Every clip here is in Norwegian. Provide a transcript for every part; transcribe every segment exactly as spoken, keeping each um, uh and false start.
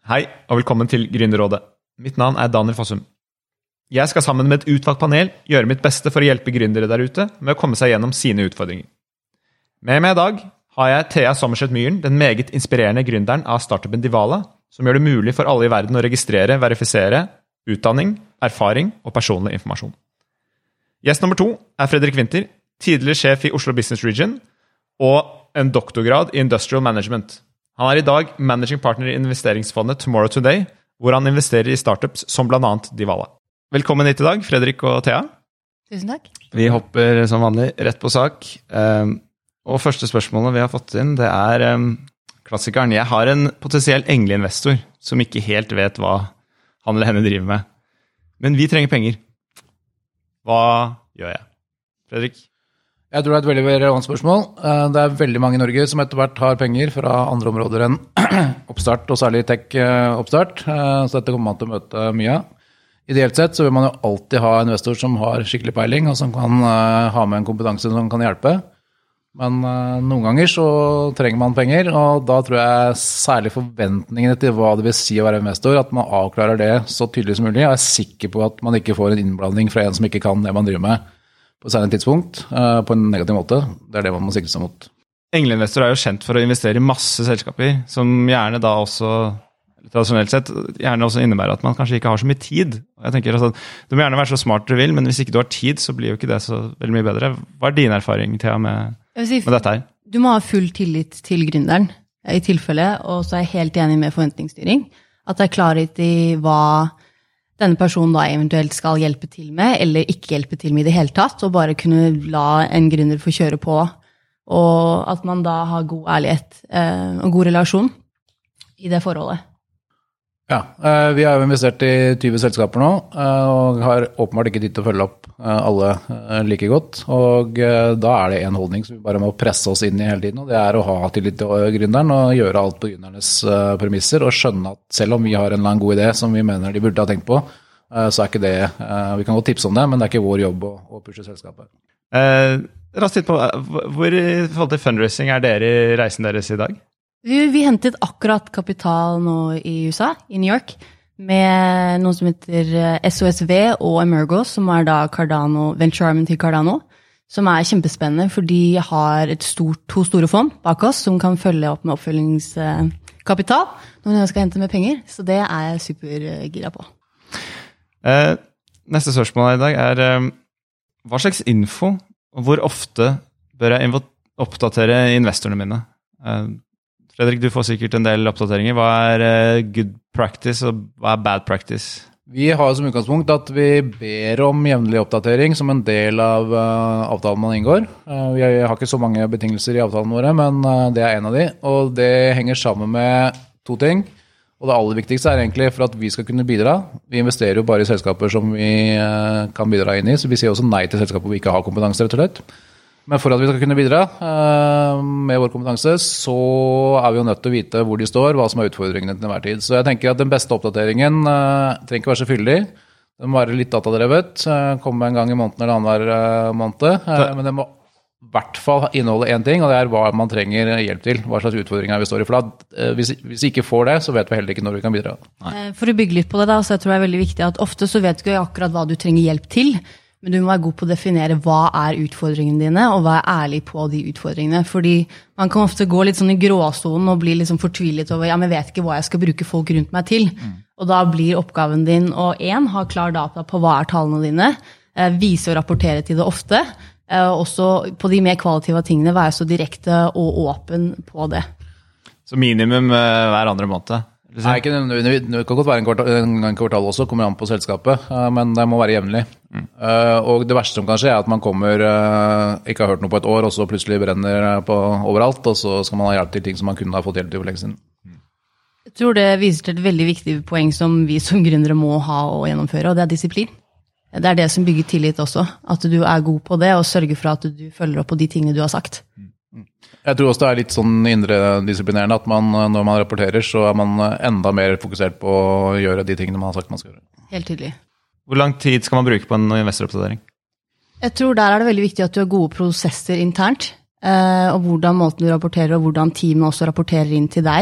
Hei, og velkommen til Gründerrådet. Mitt navn er Daniel Fossum. Jeg skal sammen med et utvalgt panel gjøre mitt beste for å hjelpe gründere der ute med å komme seg gjennom sine utfordringer. Med meg i dag har jeg Thea Sommerseth Myhren, den meget inspirerende gründeren av startupen Divala, som gjør det mulig for alle i verden å registrere, verifisere, utdanning, erfaring og personlig informasjon. Gjest nummer to er Fredrik Winther, tidligere sjef i Oslo Business Region og en doktorgrad i Industrial Management. Han er i dag managing partner i investeringsfondet Tomorrow Today, hvor han investerer i startups som blant annet Divala. Velkommen hit i dag, Fredrik og Thea. Tusen takk. Vi hopper som vanlig rett på sak. Um, og første spørsmålet vi har fått inn, det er um, klassikeren. Jeg har en potensiell engleinvestor som ikke helt vet hva han eller henne driver med. Men vi trenger penger. Hva gjør jeg? Fredrik? Jeg tror det er et veldig relevant spørsmål. Det er veldig mange i Norge som etter hvert har penger fra andre områder enn oppstart, og særlig tech-oppstart. Så dette kommer man til å møte mye av. Ideelt sett så vil man jo alltid ha en investor som har skikkelig peiling, og som kan uh, ha med en kompetanse som kan hjelpe. Men uh, noen ganger så trenger man penger, og da tror jeg særlig forventningene til hva det vil si å være investor, at man avklarer det så tydelig som mulig, og er sikker på at man ikke får en innblanding fra en som ikke kan det man driver med på et særlig tidspunkt, uh, på en negativ måte. Det er det man må sikre seg mot. Engleinvestor er jo kjent for å investere i masse selskaper, som gjerne da også tradisjonelt sett gjerne også innebærer at man kanskje ikke har så mye tid. Jeg tenker altså, du må gjerne være så smart du vil, men hvis ikke du har tid, så blir jo ikke det så veldig mye bedre. Hva er din erfaring, Thea, med, si, med dette her? Du må ha full tillit til gründeren i tilfelle, og så er jeg helt enig med forventningsstyring. At det er klarhet i hva denne personen da eventuelt skal hjelpe til med, eller ikke hjelpe til med i det hele tatt, og bare kunne la en gründer få kjøre på, og at man da har god ærlighet eh, og god relasjon i det forholdet. Ja, vi har jo investert i tyve selskaper nå, og har åpenbart ikke tid til å følge opp alle like godt, og da er det en holdning som vi bare må presse oss inn i hele tiden, og det er å ha tillit til gründeren og gjøre alt på gründernes premisser, og skjønne at selv om vi har en eller annen god idé som vi mener de burde ha tenkt på, så er ikke det, vi kan godt tipse om det, men det er ikke vår jobb å, å pushe selskapet. Eh, raskt litt på, hvor i forhold til fundraising er dere i reisen deres i dag? Vi, vi hentet akkurat kapital nå i U S A, i New York, med noe som heter S O S V og Emergo, som er da Cardano, venture armen til Cardano, som er kjempespennende, for de har et stort, to store fond bak oss, som kan følge opp med oppfølgingskapital når de skal hente med penger, så det er jeg supergira på. Eh, neste spørsmål i dag er, eh, hva slags info, og hvor ofte bør jeg oppdatere investorene mine? Eh, Fredrik, du får sikkert en del oppdateringer. Hva er uh, good practice, og hva er bad practice? Vi har som utgangspunkt at vi ber om jevnlig oppdatering som en del av uh, avtalen man inngår. Uh, vi har ikke så mange betingelser i avtalen våre, men uh, det er en av de. Og det henger sammen med to ting. Og det aller viktigste er egentlig for at vi skal kunne bidra. Vi investerer jo bare i selskaper som vi uh, kan bidra inn i, så vi sier også nei til selskaper hvor vi ikke har kompetanse, rett og slett. Men for at vi skal kunne bidra uh, med vår kompetanse, så er vi jo nødt til å vite hvor de står, hva som er utfordringene til enhver tid. Så jeg tenker at den beste oppdateringen uh, trenger ikke være så fyldig. Den må være litt datadrevet, uh, komme en gang i måneden eller annen hver uh, måned. Uh, men det må i hvert fall inneholde en ting, og det er hva man trenger hjelp til, hva slags utfordringer vi står i. For da, uh, hvis, hvis vi ikke får det, så vet vi heller ikke når vi kan bidra. Nei. For å bygge litt på det da, så jeg tror det er veldig viktig at ofte så vet du ikke akkurat hva du trenger hjelp til, men du må være god på å definere hva er utfordringene dine, og være ærlig på de utfordringene. Fordi man kan ofte gå litt sånn i gråsonen og bli litt sånn fortvilet over, ja, men jeg vet ikke hva jeg skal bruke folk rundt meg til. Mm. Og da blir oppgaven din å en, ha klar data på hva er tallene dine, eh, vise og rapportere til det ofte, eh, også på de mer kvalitative tingene, være så direkte og åpen på det. Så minimum eh, hver andre måned? Nei, ikke, det kan godt være en kvartal, en gang kvartal også, kommer an på selskapet, men det må være jevnlig. Mm. Og det verste som kan skje er at man kommer, ikke har hørt noe på et år, og så plutselig brenner på overalt, og så skal man ha hjelp til ting som man kunne ha fått hjelp til for lenge siden. Jeg tror det viser til et veldig viktig poeng som vi som gründere må ha og gjennomføre, og det er disiplin. Det er det som bygger tillit også, at du er god på det, og sørger for at du følger opp på de tingene du har sagt. Mm. Jeg tror også det er litt sånn indre disiplinerende at man, når man rapporterer, så er man enda mer fokusert på å gjøre de tingene man har sagt man skal gjøre. Helt tydelig. Hvor lang tid skal man bruke på en investoroppdatering? Jeg tror der er det veldig viktig at du har gode prosesser internt, og hvordan måten du rapporterer, og hvordan teamet også rapporterer inn til deg.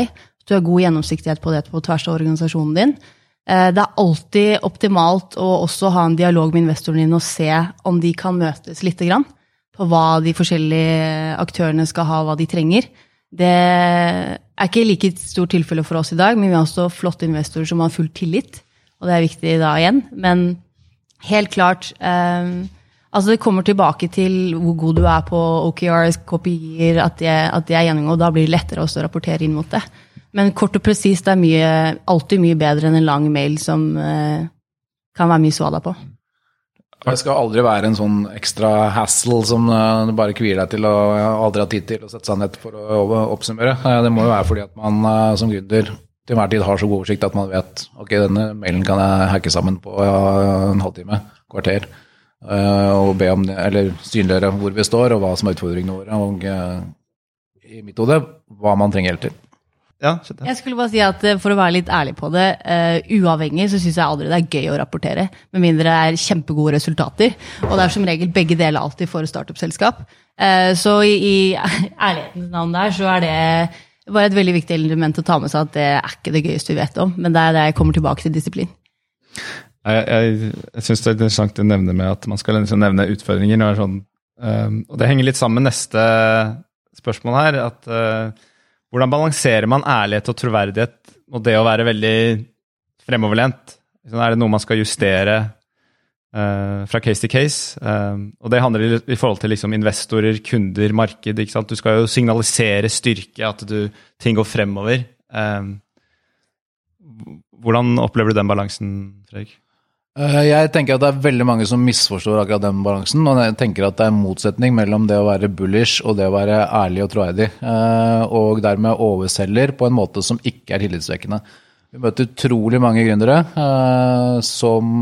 Du har god gjennomsiktighet på det på tvers av organisasjonen din. Det er alltid optimalt å også ha en dialog med investoren din og se om de kan møtes litt grann på hva de forskjellige aktørene skal ha, hva de trenger. Det er ikke like stort tilfelle for oss i dag, men vi har også flotte investorer som har full tillit, og det er viktig da igjen. Men helt klart, eh, altså det kommer tilbake til hvor god du er på O K Rs, K P I-er, at de, at de er gjennomgått, og da blir det lettere også å rapportere inn mot det. Men kort og precis, det er mye, alltid mye bedre enn en lang mail som eh, kan være mye svada på. Det skal aldri være en sånn ekstra hassle som uh, du bare kvier deg til og aldri har tid til å sette seg ned for å, å oppsummere. Uh, det må jo være fordi at man uh, som gründer til hver tid har så god oversikt at man vet ok, denne mailen kan jeg hacke sammen på uh, en halvtime, kvarter, uh, og be om det, eller synliggjøre hvor vi står og hva som er utfordringene våre, og uh, i mitt hode, hva man trenger hjelp til. Ja, jeg skulle bare si at for å være litt ærlig på det, uh, uavhengig så synes jeg aldri det er gøy å rapportere, med mindre det er kjempegode resultater, og det er som regel begge deler alltid for startup-selskap. Uh, så i, i ærlighetens navn der, så er det bare et veldig viktig element å ta med seg at det er ikke det gøyeste vi vet om, men det er det jeg kommer tilbake til disiplin. Jeg, jeg, jeg synes det er interessant å nevne med at man skal liksom nevne utfordringer, og, sånn, um, og det henger litt sammen med neste spørsmål her, at uh, hvordan balanserer man ærlighet og troverdighet og det å være veldig fremoverlent? Er det noe man skal justere uh, fra case til case? Uh, og det handler i, i forhold til liksom, investorer, kunder, marked. Ikke sant? Du skal jo signalisere styrke, at du, ting går fremover. Uh, hvordan opplever du den balansen, Fredrik? Jeg tenker at det er veldig mange som misforstår akkurat den balansen, og jeg tenker at det er en motsetning mellom det å være bullish og det å være ærlig og troverdig, og dermed overselger på en måte som ikke er tillitsvekkende. Vi møter utrolig mange gründere som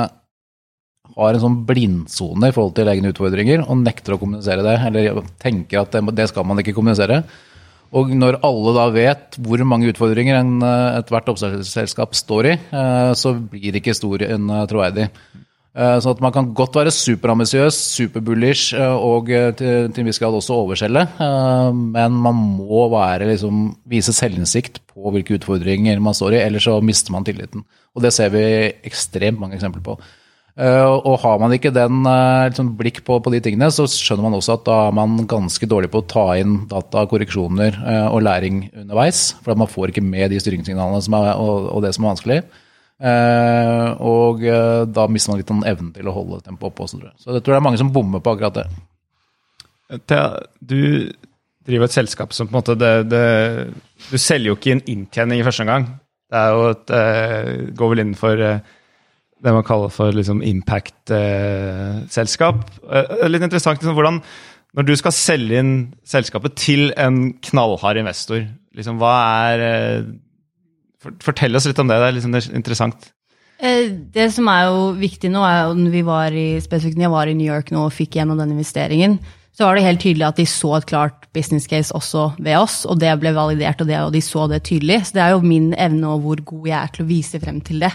har en sånn blindsone i forhold til egne utfordringer og nekter å kommunisere det, eller tenker at det skal man ikke kommunisere. Og når alle da vet hvor mange utfordringer en, et hvert oppstartsselskap står i, så blir ikke historien troverdig. Så at man kan godt være superambisiøs, superbullish og til, til en viss grad også overselge, men man må være, liksom, vise selvinnsikt på hvilke utfordringer man står i, ellers så mister man tilliten. Og det ser vi ekstremt mange eksempler på. Uh, og har man ikke den uh, liksom blikk på, på de tingene, så skjønner man også at da er man ganske dårlig på å ta inn data, korreksjoner uh, og læring underveis, for man får ikke med de styringssignalene som er, og, og det som er vanskelig. Uh, og uh, da mister man litt den evnen til å holde tempo oppe også, tror jeg. Så jeg tror det er mange som bommer på akkurat det. Thea, du driver et selskap som på en måte, det, det, du selger jo ikke en inntjening i første gang. Det er jo et, uh, går vel innenfor uh, det man kaller for liksom impact-selskap. Eh, litt interessant, liksom, hvordan, når du skal selge inn selskapet til en knallhard investor, liksom, hva er... Eh, fortell oss litt om det, det er liksom interessant. Eh, det som er jo viktig nå, er når vi var i, spesifikt når jeg var i New York nå og fikk gjennom den investeringen, så var det helt tydelig at de så et klart business case også ved oss, og det ble validert, og, det, og de så det tydelig. Så det er jo min evne og hvor god jeg er til å vise frem til det.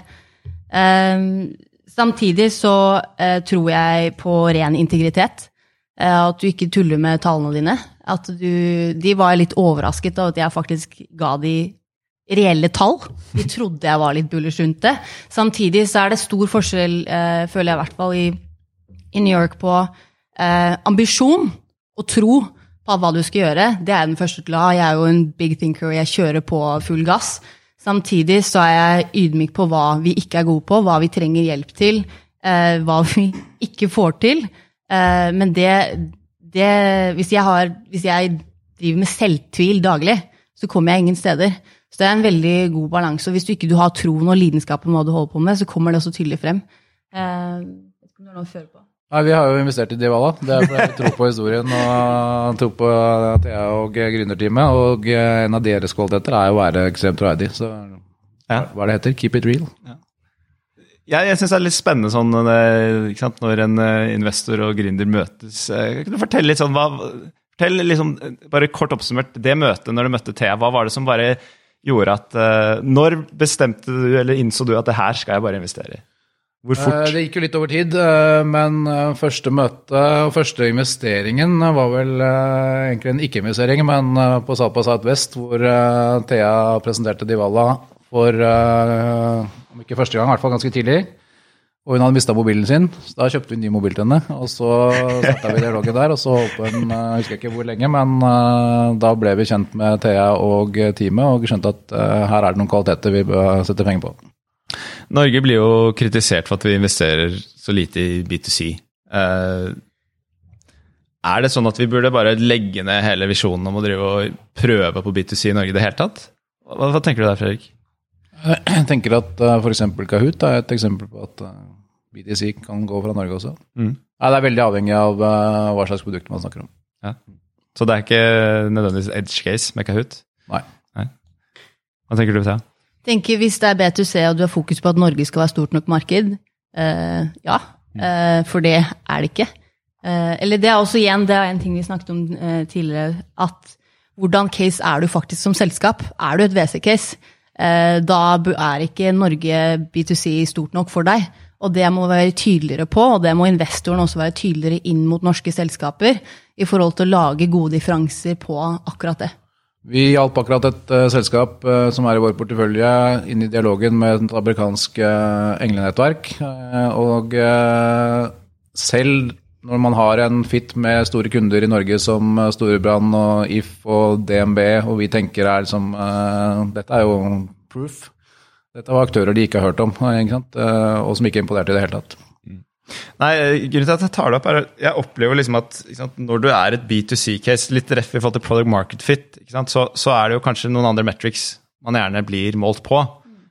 Uh, samtidig så uh, tror jeg på ren integritet, uh, at du ikke tuller med tallene dine, at du, de var litt overrasket av at jeg faktisk ga de reelle tall. De trodde jeg var litt bullish rundt det. Samtidig så er det stor forskjell, uh, føler jeg i hvert fall i, i New York, på uh, ambisjon og tro på hva du skal gjøre. Det er den første til å ha. Jeg er jo en big thinker, og jeg kjører på full gass. Samtidig så er jeg ydmyk på hva vi ikke er gode på, hva vi trenger hjelp til, eh, hva vi ikke får til. Eh, men det, det hvis, jeg har, hvis jeg driver med selvtvil daglig, så kommer jeg ingen steder. Så det er en veldig god balanse, og hvis du ikke du har troen og lidenskapen hva du holder på med, så kommer det også tydelig frem. Eh, jeg vet ikke om du har noe å føre på. Nei, vi har jo investert i Divala. Det er fordi vi tror på historien og tror på Thea og gründerteamet, og en av deres kvaliteter er jo å være ekstremt troverdig. Så ja. Hva er det heter? Keep it real. Ja. Ja, jeg synes det er litt spennende sånn, ikke sant, når en investor og gründer møtes. Kan du fortelle litt sånn, hva, fortell liksom, bare kort oppsummert, det møtet når du møtte Thea, hva var det som bare gjorde at, når bestemte du, eller innså du at det her skal jeg bare investere i? Hvor fort? Det gikk jo litt over tid, men første møte og første investeringen var vel egentlig en ikke-investering, men på Salpa Southwest, hvor Thea presenterte Divala for, om ikke første gang, i hvert fall ganske tidlig. Og hun hadde mistet mobilen sin, så da kjøpte vi en ny mobil til henne, og så startet vi dialogen der, og så holdt på en, jeg husker ikke hvor lenge, men da ble vi kjent med Thea og teamet, og skjønte at her er det noen kvaliteter vi bør sette penger på. Norge blir jo kritisert for at vi investerer så lite i B to C. Uh, er det sånn at vi burde bare legge ned hele visjonen om å drive og prøve på B to C i Norge i det hele tatt? Hva, hva tenker du der, Fredrik? Jeg tenker at uh, for eksempel Kahoot er et eksempel på at uh, B to C kan gå fra Norge også. Mm. Ja, det er veldig avhengig av uh, hva slags produkter man snakker om. Ja. Så det er ikke nødvendigvis edge case med Kahoot? Nei. Nei. Hva tenker du, Thea? Tenker hvis det er B to C og du har fokus på at Norge skal være stort nok marked, uh, ja, uh, for det er det ikke. Uh, eller det er også igjen, det er en ting vi snakket om uh, tidligere, at hvordan case er du faktisk som selskap? Er du et V C-case? Uh, da er ikke Norge B to C stort nok for deg, og det må være tydeligere på, og det må investoren også være tydeligere inn mot norske selskaper i forhold til å lage gode differanser på akkurat det. Vi hjalp akkurat et uh, selskap uh, som er i vår portefølje inn i dialogen med et amerikansk uh, englenettverk, uh, og uh, selv når man har en fit med store kunder i Norge som uh, Storebrand og I F og D N B, og vi tenker er som, uh, dette er jo proof, dette var aktører de ikke har hørt om, ikke sant? Uh, og som ikke er imponert i det hele tatt. Nei, grunnen til at jeg tar det opp er at jeg opplever liksom at sant, når du er et B to C-case, litt rett i forhold til product market fit, ikke sant, så, så er det jo kanskje noen andre metrics man gjerne blir målt på.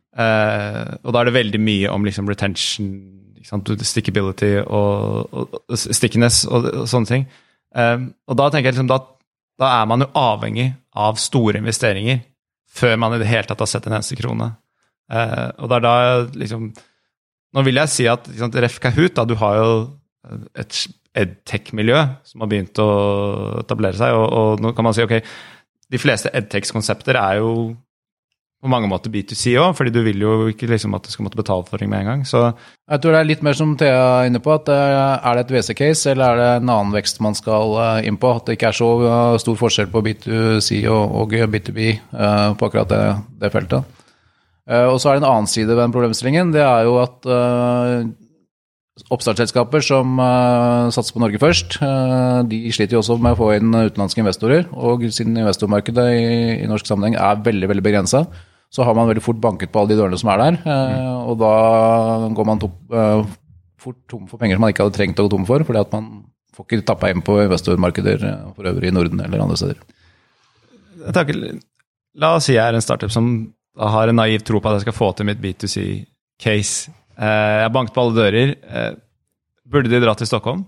Uh, og da er det veldig mye om liksom, retention, ikke sant, stickability og, og, og stickiness og, og sånne ting. Uh, og da tenker jeg liksom, da, da er man jo avhengig av store investeringer før man i det hele tatt har sett en eneste krone. Uh, og det er da liksom... Nå vil jeg si at sant, Ref Kahoot, da, du har jo et edtech-miljø som har begynt å etablere seg, og, og nå kan man si, ok, de fleste edtech-konsepter er jo på mange måter B to C også, fordi du vil jo ikke liksom at du skal måtte betale for det med en gang. Så jeg tror det er litt mer som Thea er inne på, at er det et V C-case, eller er det en annen vekst man skal inn på, at det ikke er så stor forskjell på B to C og, og B to B på akkurat det, det feltet. Uh, og så er det en annen side ved den problemstillingen, det er jo at uh, oppstartsselskaper som uh, satser på Norge først, uh, de sliter jo også med å få inn utenlandske investorer, og siden investormarkedet i, i norsk sammenheng er veldig, veldig begrenset, så har man veldig fort banket på alle de dørene som er der, uh, mm. og da går man tom, uh, fort tom for penger som man ikke hadde trengt å gå tom for, fordi at man får ikke tappet inn på investormarkeder uh, for øvrig i Norden eller andre steder. Takk. La oss si jeg er en startup som jeg har en naiv tro på at jeg skal få til mitt B to C-case. Jeg har banket på alle dører. Burde de dra til Stockholm?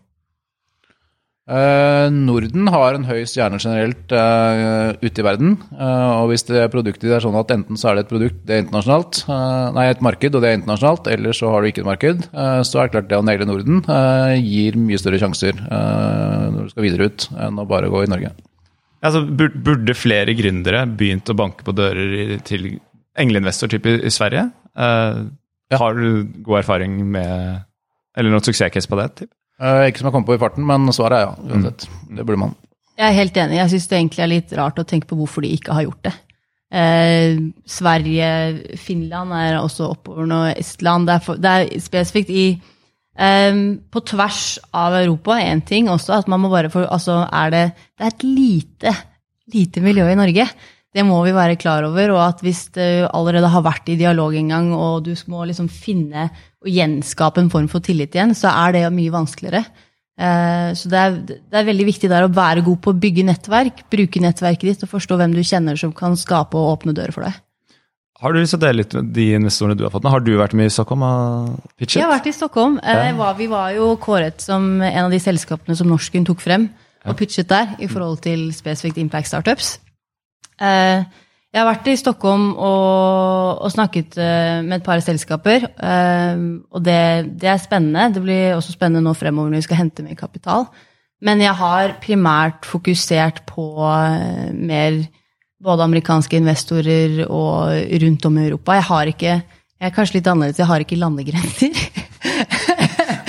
Uh, Norden har en høy stjerne generelt uh, ute i verden, uh, og hvis det produktet er sånn at enten så er det et produkt, det er internasjonalt, uh, nei, et marked, og det er internasjonalt, eller så har du ikke et marked, uh, så er det klart det å negle Norden uh, gir mye større sjanser uh, når du skal videre ut enn å bare gå i Norge. Altså, burde flere gründere begynt å banke på dører til engleinvestor-type i Sverige? Uh, ja. Har du god erfaring med, eller noen suksesscase på det? Typ? Uh, ikke som jeg kom på i farten, men svaret er ja, uansett. Mm. Det burde man. Jeg er helt enig. Jeg synes det egentlig er litt rart å tenke på hvorfor de ikke har gjort det. Uh, Sverige, Finland er også oppover nå, Estland, det er, for, det er spesifikt i, um, på tvers av Europa, en ting også, at man må bare få, altså er det, det er et lite, lite miljø i Norge. Det må vi være klar over, og at hvis du allerede har vært i dialog en gang, og du må liksom finne og gjenskape en form for tillit igjen, så er det mye vanskeligere. Så det er, det er veldig viktig der å være god på å bygge nettverk, bruke nettverket ditt, og forstå hvem du kjenner som kan skape og åpne dører for deg. Har du lyst til å dele litt med de investorene du har fått? Har du vært med i Stockholm og pitchet? Jeg har vært i Stockholm. Ja. Var, vi var jo kåret som en av de selskapene som Norsken tok frem, og pitchet der, i forhold til spesifikt Impact Startups. Uh, jeg har vært i Stockholm og, og snakket uh, med et par selskaper, uh, og det, det er spennende. Det blir også spennende nå fremover når vi skal hente mer kapital. Men jeg har primært fokusert på uh, mer både amerikanske investorer og rundt om i Europa. Jeg har ikke, jeg er kanskje litt annerledes, jeg har ikke landegrenser.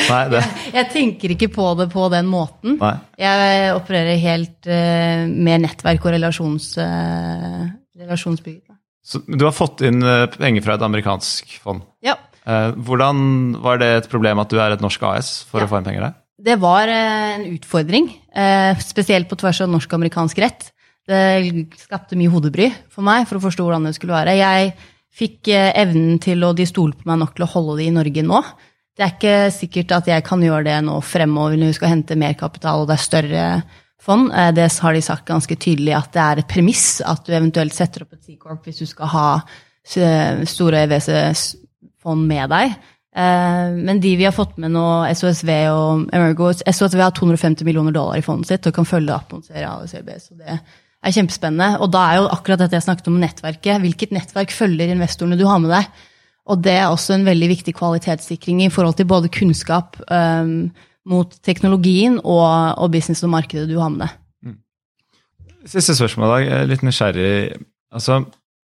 Nei, det. Jeg, jeg tenker ikke på det på den måten. Nei. Jeg opererer helt uh, med nettverk og relasjons, uh, relasjonsbygg. Så du har fått inn uh, penger fra et amerikansk fond. Ja. Uh, hvordan var det et problem at du er et norsk A S for Ja. å få inn penger der? Det var uh, en utfordring, uh, spesielt på tvers av norsk-amerikansk rett. Det skapte mye hodebry for meg for å forstå hvordan det skulle være. Jeg fikk uh, evnen til, og de stolte på meg nok til å holde det i Norge nå. Det er ikke sikkert at jeg kan gjøre det nå fremover når vi skal hente mer kapital, og det er større fond. Det har de sagt ganske tydelig at det er et premiss at du eventuelt setter opp et C-Corp hvis du skal ha store E V C-fond med deg. Men de vi har fått med nå, S O S V og Amerigo, S O S V har to hundre og femti millioner dollar i fondet sitt og kan følge opp mot A og C B, så det er kjempespennende. Og da er jo akkurat dette jeg snakket om nettverket. Hvilket nettverk følger investorene du har med deg? Og det er også en veldig viktig kvalitetssikring i forhold til både kunnskap um, mot teknologien og, og business og markedet du har med deg. Mm. Siste spørsmål, Dag. Jeg er litt nysgjerrig. Altså,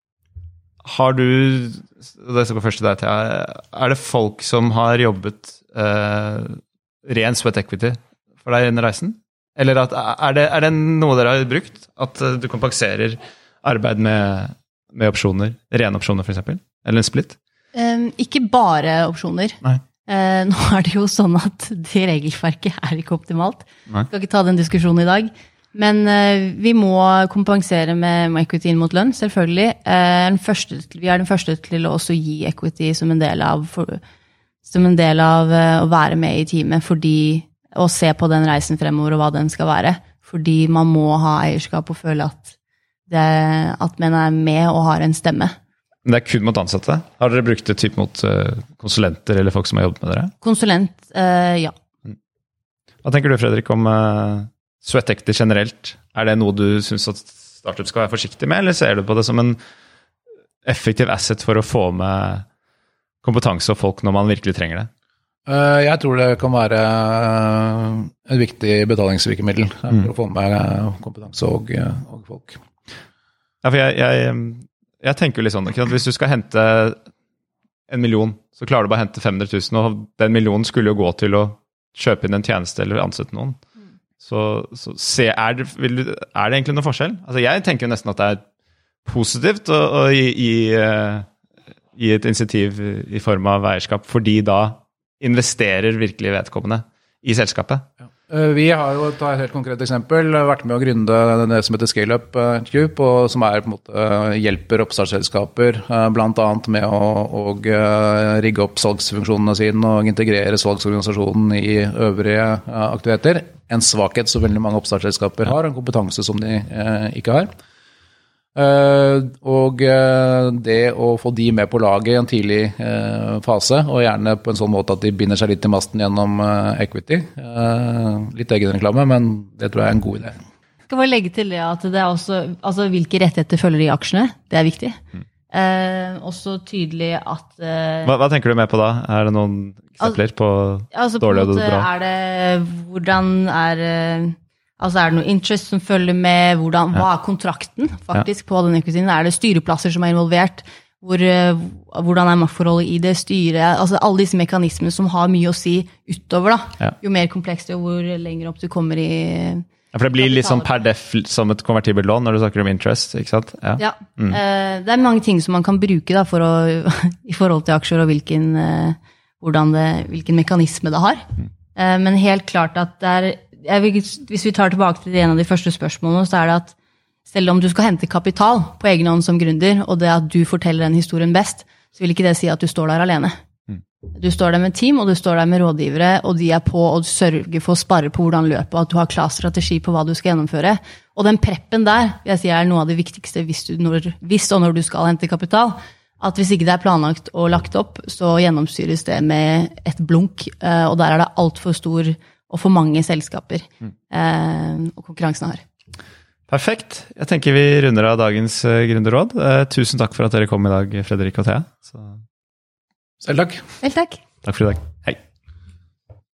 har du, det skal gå først til deg, Thea, er det folk som har jobbet eh, ren sweat equity for deg under reisen? Eller at, er, det, er det noe dere har brukt? At du kompenserer arbeid med, med opsjoner, rene opsjoner for eksempel? Eller en split? Um, ikke bare opsjoner. Nei. Uh, nå er det jo sånn at det regelverket er ikke optimalt. Nei. Jeg skal ikke ta den diskusjonen i dag. Men uh, vi må kompensere med, med equity inn mot lønn, selvfølgelig. Uh, den første, vi er den første til å også gi equity som en del av, for, som en del av uh, å være med i teamet, fordi å se på den reisen fremover og hva den skal være. Fordi man må ha eierskap og føle at, det, at man er med og har en stemme. Men det er kun mot ansatte? Har dere brukt det typ mot uh, konsulenter eller folk som har jobbet med dere? Konsulent, uh, ja. Hva tenker du, Fredrik, om uh, sweat equity generelt? Er det noe du synes at startup skal være forsiktig med, eller ser du på det som en effektiv asset for å få med kompetanse og folk når man virkelig trenger det? Uh, jeg tror det kan være uh, et viktig betalingsvirkemiddel uh, Mm. for å få med uh, kompetanse og, uh, og folk. Ja, for jeg... jeg Jeg tenker jo litt sånn, ikke sant? Hvis du skal hente en million, så klarer du bare å hente fem hundre tusen, og den millionen skulle jo gå til å kjøpe inn en tjeneste eller ansette noen. Så, så se, er, det, vil du, er det egentlig noen forskjell? Altså jeg tenker jo nesten at det er positivt å, å gi, gi, gi et initiativ i form av eierskap, fordi da investerer virkelig vedkommende i selskapet. Ja. Vi har jo, ta et helt konkret eksempel, vært med å gründe det som heter Scale-Up Cube, og som er på en måte hjelper oppstartsselskaper, blant annet med å, å rigge opp salgsfunksjonene sine og integrere salgsorganisasjonen i øvrige aktiviteter. En svakhet som veldig mange oppstartsselskaper har, en kompetanse som de eh, ikke har. Uh, og uh, det å få de med på laget i en tidlig uh, fase, og gjerne på en sånn måte at de binder seg litt til masten gjennom uh, equity. Uh, litt egenreklame, men det tror jeg er en god idé. Jeg skal bare legge til det at det er også, altså hvilke rettigheter følger de aksjene, det er viktig. Mm. Uh, også tydelig at... Uh, hva, hva tenker du med på da? Er det noen eksempler på altså, dårlig og måte, bra? Er det, hvordan er... Uh, Altså er det noe interest som følger med, hvordan, hva er kontrakten faktisk ja. På den equityen? Er det styreplasser som er involvert? Hvor, hvordan er maktforholdet i det styret? Altså alle disse mekanismene som har mye å si utover da. Ja. Jo mer komplekst og hvor lenger opp du kommer i... Ja, for det blir litt sånn per def som et konvertibelt lån når du snakker om interest, ikke sant? Ja, ja. Mm. det er mange ting som man kan bruke da for å, i forhold til aksjer og hvilken, hvordan det, hvilken mekanisme det har. Mm. Men helt klart at det er Jeg vil, hvis vi tar tilbake til en av de første spørsmålene, så er det at selv om du skal hente kapital på egen hånd som gründer, og det at du forteller den historien best, så vil ikke det si at du står der alene. Mm. Du står der med team, og du står der med rådgivere, og de er på og sørger for å spare på hvordan løpet, og at du har klar strategi på hva du skal gjennomføre. Og den preppen der, jeg sier, er noe av det viktigste hvis, du, når, hvis og når du skal hente kapital, at hvis ikke det er planlagt og lagt opp, så gjennomstyres det med et blunk, og der er det alt for stor og for mange selskaper mm. eh, og konkurransen har. Perfekt. Jeg tenker vi runder av dagens uh, gründerråd. Uh, tusen takk for at dere kom i dag, Fredrik og Thea. Så... Selv takk. Selv takk. Takk for i dag. Hei.